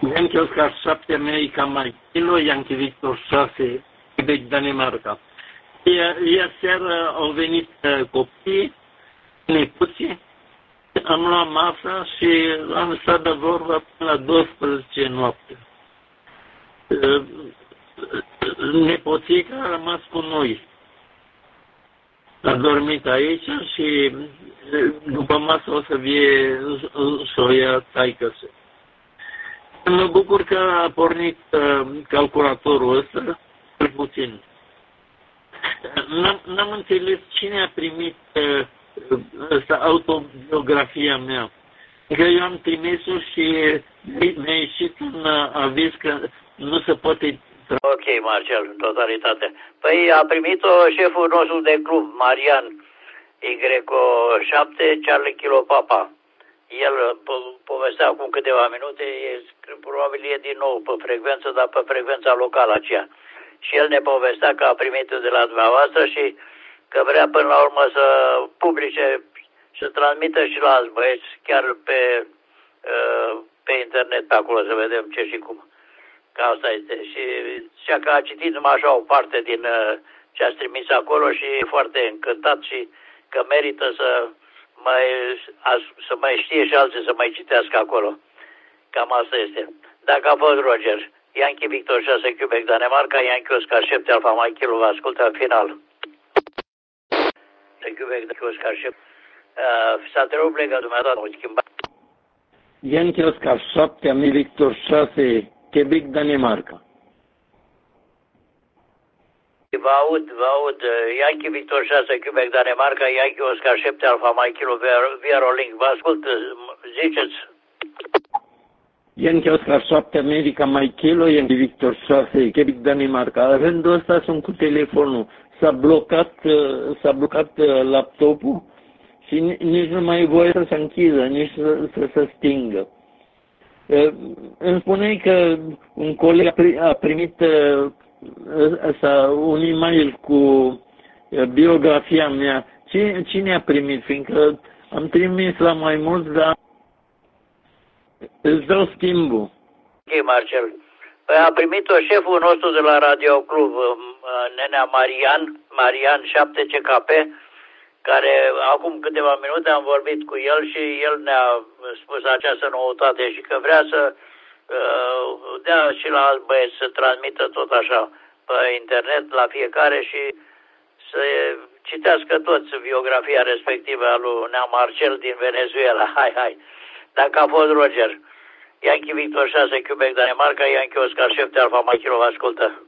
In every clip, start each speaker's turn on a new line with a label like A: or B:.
A: Yankee Oscar 7, America Mike Kilo, Yankee Victor 6, Quebec, Danemarca. Iar seară au venit copiii, nepoții, am luat masa și am stat de vorbă până la 12 noapte. Nepoții care a rămas cu noi. A dormit aici și după masă o să vie să o ia taică-se. Mă bucur că a pornit calculatorul ăsta, cel puțin. N-am înțeles cine a primit autobiografia mea. Că eu am trimis-o și mi-a ieșit un aviz că nu se poate.
B: Ok, Marcel, în totalitate. Păi a primit-o șeful nostru de club, Marian Y7, Charlie Kilo Papa. El povestea acum câteva minute, probabil e din nou pe frecvență, dar pe frecvența locală aceea. Și el ne povestea că a primit-o de la dumneavoastră și că vrea până la urmă să publice, să transmită și la alți băieți, chiar pe internet pe acolo, să vedem ce și cum. Că asta este. Și că a citit numai așa o parte din ce ați trimis acolo și e foarte încântat și că merită să mai știe și alții să mai citească acolo. Cam asta este. Dacă a fost Roger, Yankee Victor 6 Quebec, Danemarca, Yankee Oscar 7 Alfa Mike Kilo, vă ascultă în final. Quebec, Oscar 7. S-a întrerupt plecă dumneavoastră, o schimbat.
A: Yankee Oscar 7, America Victor 6, Quebec, Danemarca.
B: Vă aud. Yankee Victor 6 Quebec, Danemarca, Yankee Oscar 7 Alfa Mike Kilo, via Rolling. Vă ascult, ziceți.
A: Yankee Oscar 7, America Mike Kilo, Yankee Victor 6, Quebec, Danemarca. În rândul ăsta sunt cu telefonul. S-a blocat laptopul și nici nu mai e voie să se închidă, nici să se stingă. Îmi spuneai că un coleg a primit un e-mail cu biografia mea. Cine a primit? Fiindcă am trimis la mai mulți, dar îți dau schimbul.
B: Ok, Marcel. Păi a primit-o șeful nostru de la Radio Club, nenea Marian 7 CKP, care acum câteva minute am vorbit cu el și el ne-a spus această noutate și că vrea să dea și la alți băieți să transmită tot așa pe internet la fiecare și să citească toți biografia respectivă a lui Nea Marcel din Venezuela. Hai. Dacă a fost Roger, Yankee Victor 6 Quebec, Danemarca, Yankee Oscar 7 Alfa Mike Kilo, vă ascultă.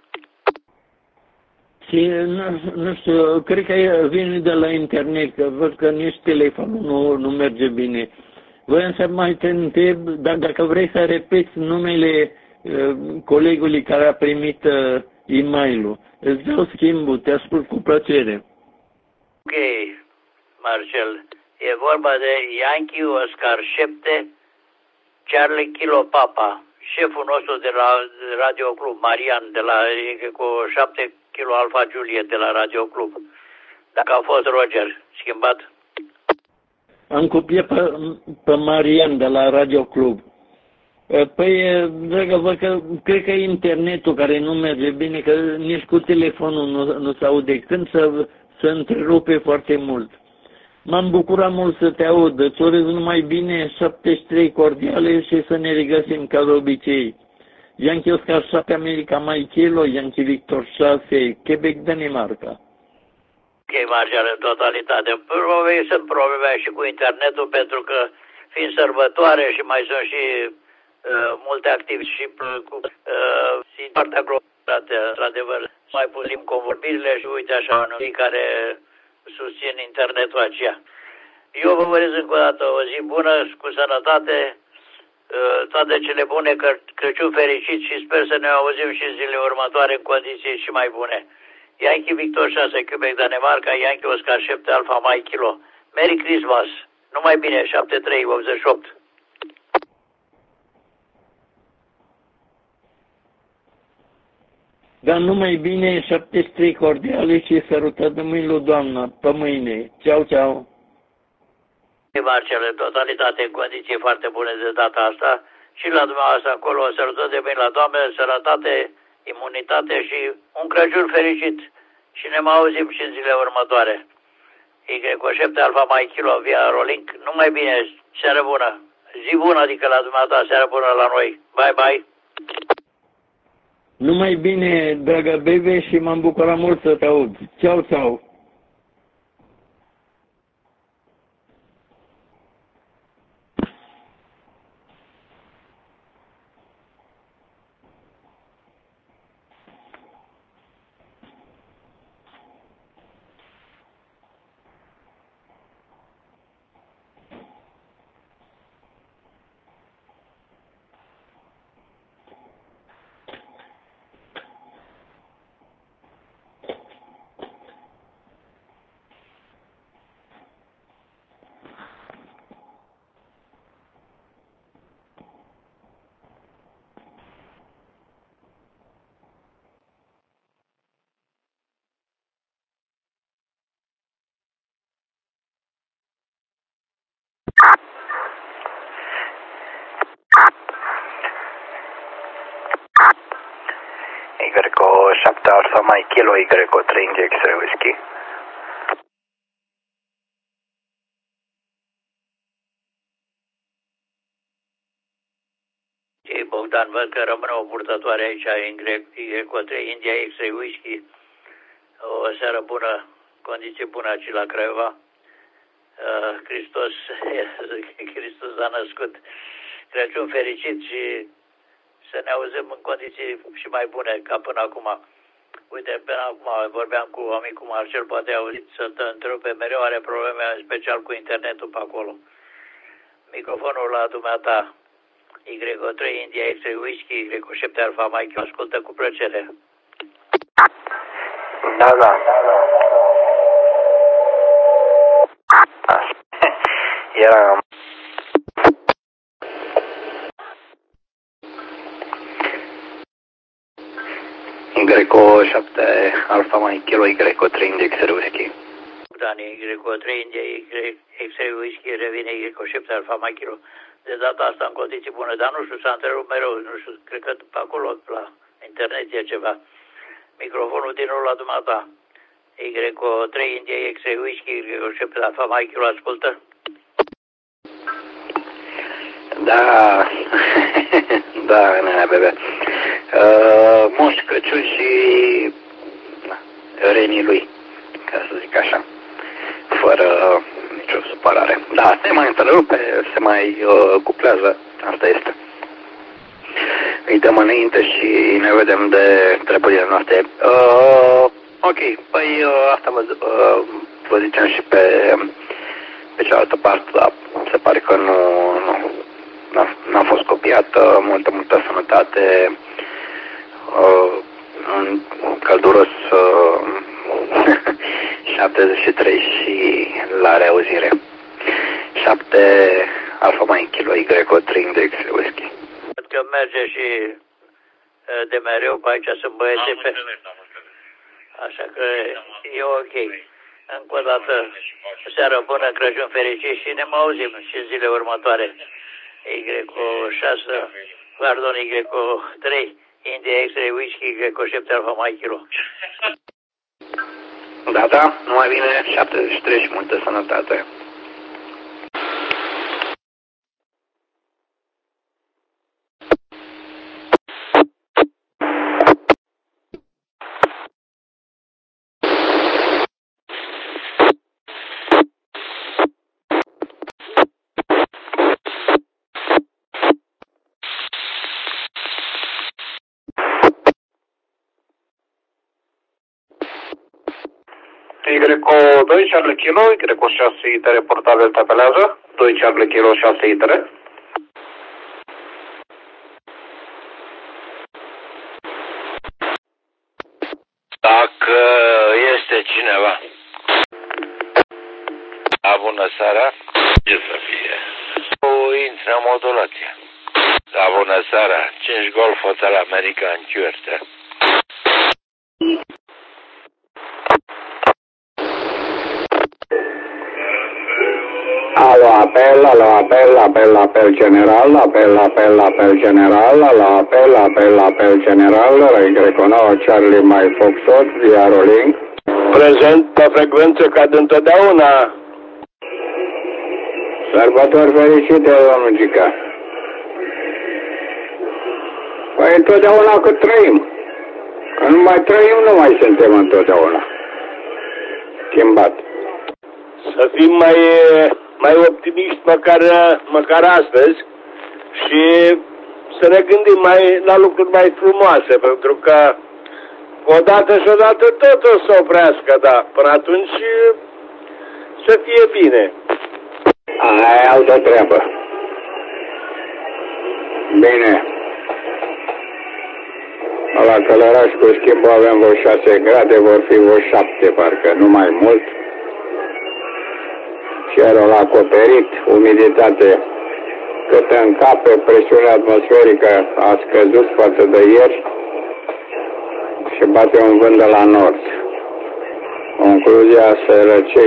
A: Și nu știu, cred că vine de la internet, că văd că nici telefonul nu merge bine. Voiam să mai te întreb, dar dacă vrei să repeți numele colegului care a primit e-mail-ul, îți dau schimbul, te ascult cu plăcere.
B: Ok, Marcel, e vorba de Yankee Oscar 7 Charlie Kilo Papa, șeful nostru de la Radio Club, Marian, cu 7 Kilo Alfa Juliet de la Radio Club. Dacă a fost Roger, schimbat?
A: Am copiat pe Marian de la Radio Club. Păi, dragă, văd că cred că e internetul care nu merge bine, că nici cu telefonul nu se aude. Când să întrerupe foarte mult. M-am bucurat mult să te aud. Îți urez numai bine, 73 cordiale și să ne regăsim ca de obicei. Yankee Oscar 7, America Mike Kilo, Yankee Victor 6, Quebec, Danemarca.
B: Ok, Marcel, în totalitate. Sunt probleme și cu internetul, pentru că fiind sărbătoare și mai sunt și multe activități și cu partea globalizată, într-adevăr, mai puțin convorbirile și uite așa, unii care susțin internetul aceea. Eu vă urez încă o dată o zi bună, cu sănătate, toate cele bune, Crăciun fericit și sper să ne auzim și în zilele următoare în condiții și mai bune. Yankee Victor 6 Quebec, Danemarca, Yankee Oscar 7 Alfa Mike Kilo. Merry Christmas! Numai bine, 7388.
A: Dar numai bine, 73 cordiale și sărută de mâinile, Doamnă, pe mâine. Ceau, ceau.
B: Marcel, în totalitate, în condiții foarte bune de data asta și la dumneavoastră acolo o sărbători de bine la Doamne, sănătate, imunitate și un Crăciun fericit. Și ne mai auzim și în zilele următoare. Y7 Alfa Mike Kilo via Rolink. Numai bine, seară bună. Zi bună, adică la dumneavoastră, seară bună la noi. Bye, bye.
A: Numai bine, dragă Bebe, și m-am bucurat mult să te aud. Ceau, ceau.
C: Y7 Alfa Mike Kilo Y3 India X-ray Whiskey.
B: Bogdan, văd că rămâne o purtătoare aici, Y3 India X-ray Whiskey. O seară bună, condiție bună aici la Craiova. Hristos a născut. Crăciun fericit și să ne auzim în condiții și mai bune ca până acum. Uite, până acum vorbeam cu amicul Marcel, poate auzit, să te întrerupe, mereu are probleme, în special cu internetul pe acolo. Microfonul la dumneata, Y3 India X-ray Whiskey, Y7 Alfa Mike, ascultă cu plăcere.
C: Da, da. Era... Y7 Alfa Mike Kilo Y3 India X-ray Whiskey.
B: Dani, Y3 India X-ray Whiskey revine Y7 Alfa Mike Kilo. De data asta în condiții bune, dar nu știu, s-a întrerupt mereu, nu știu, cred că pe acolo, la internet e ceva. Microfonul din nou la dumneata. Y3 India X-ray Whiskey, Y7 Alfa Mike Kilo, ascultă?
C: Da, da, nena, bebe. Moș Crăciun și renii lui, ca să zic așa, fără nicio supărare. Da, se mai întrerupe, se mai cuplează, asta este. Îi dăm înainte și ne vedem de treburile noastre. Ok, păi asta vă ziceam și pe cealaltă parte, dar se pare că n-a fost copiată, multă sănătate, un călduros 73 și la reauzire. 7 Alfa Mike Kilo Y3 Index Whiskey.
B: Văd că merge și de mereu, pe aici sunt băieții pe... Așa că e ok. Încă o dată, seară bună, Crăciun fericit și ne mai auzim și în zile următoare. Y6, pardon, Y3, India X-ray Whiskey, Y7 Alfa Mike Kilo.
C: Da, da, numai bine, 73 și multă sănătate. Y2 Charlie Kilo, Y6 itere portabil tapelează, 2 Charlie Kilo 6 itere.
D: Dacă este cineva, la bună seara, ce să fie? O intră în modulație. La bună seara, 5 Golf Hotel American QRT.
C: Alo,
E: apel general, apel general, Y9 Charlie Mike Foxtrot, via rolling.
D: Prezent pe frecvență ca de întotdeauna.
E: Sărbători fericite, domnul Gica. Păi întotdeauna că trăim. Că nu mai trăim, nu mai suntem întotdeauna. Schimbat.
D: Să fim mai optimiști măcar astăzi și să ne gândim la lucruri mai frumoase, pentru că odată și odată tot o să oprească, da. Până atunci să fie bine.
E: Aia e altă treabă. Bine. La Călăraș cu schimbul avem vreo 6 grade, vor fi vreo 7 parcă, nu mai mult. Cerul acoperit, umiditate cât în cap, presiunea atmosferică a scăzut față de ieri și bate un vânt de la nord. Concluzia, se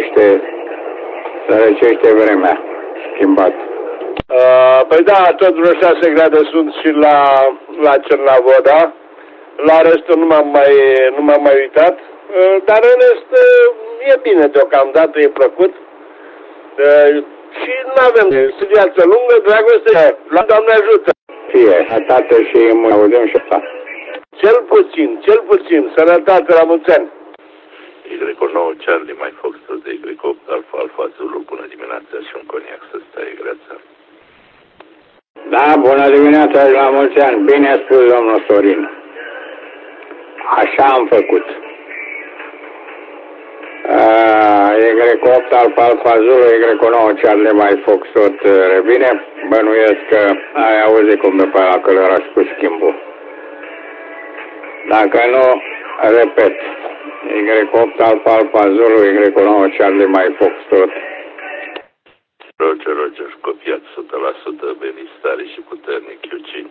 E: răcește vremea, schimbat.
D: Păi da, tot vreo 6 grade sunt și la Cernavoda. La restul nu m-am mai uitat, dar în rest e bine deocamdată, e plăcut. Și nu avem viață lungă, dragoste, la Doamne ajută.
E: Fie, sănătate și auzim și asta.
D: Cel puțin, sănătate, la mulți ani.
F: Y9 Charlie Mike Foxtrot de Y8 Alfa Zulu, bună dimineața și un coniac să stai greața.
E: Da, bună dimineața și la mulți ani, bine spus domnul Sorin. Așa am făcut. Y8 Alfa Zulu, Y9 Charlie Mike Foxtrot revine. Bănuiesc că ai auzit cum de pe la Călăraș cu schimbul. Dacă nu, repet. Y8 Alfa Zulu, Y9 Charlie Mike Foxtrot.
F: Roger, copiat 100%, benistare și puternic, Q5.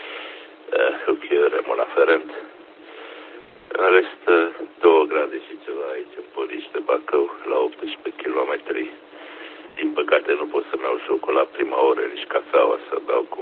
F: Remon aferent. În rest, 2 grade și ceva aici în Poliș de Bacău, la 18 km. Din păcate nu pot să-mi iau jocul la prima oră, nici cafeaua să dau cu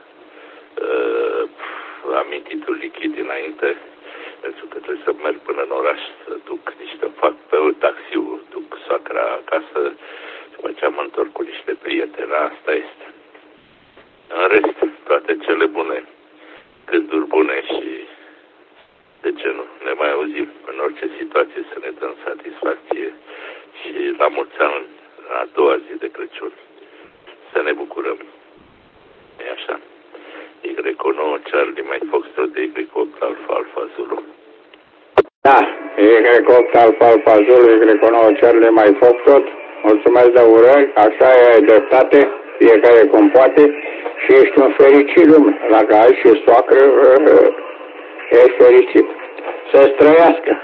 F: amintitul lichid dinainte, pentru că trebuie să merg până în oraș, să duc niște, fac pe taxiu, duc soacra acasă, după ce mă întorc cu niște prieteni, asta este. În rest, toate cele bune, gânduri bune și de ce nu? Ne mai auzim în orice situație să ne dăm satisfacție și la mulți ani, a doua zi de Crăciun, să ne bucurăm. E așa. Y9 Charlie Mike Foxtrot de Y8 Alfa Zulu.
E: Da, Y8 Alfa Zulu, Y9 Charlie Mike Foxtrot. Mulțumesc de urări, așa e dreptate, fiecare cum poate și ești un fericit lume. Dacă ai și soacră, ești fericit. Să-ți trăiască.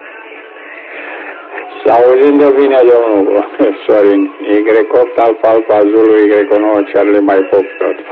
E: Să auzim de bine, domnul Sorin. Y8 Alfa Zulu, Y9 Charlie Mike Foxtrot.